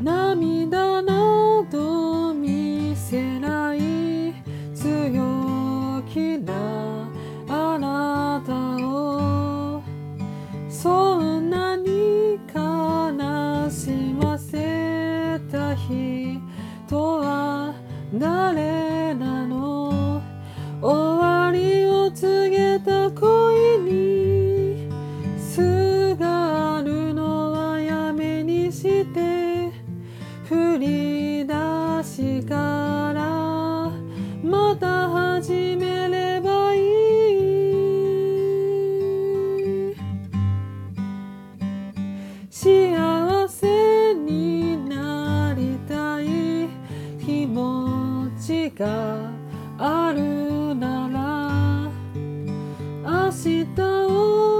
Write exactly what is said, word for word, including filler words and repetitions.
涙など見せない強気なあなたを、そんなに悲しませた人は誰なの。終わりを告げた恋にすがるのはやめにして、振り出しからまた始めればいい。幸せになりたい気持ちがあるなら、明日を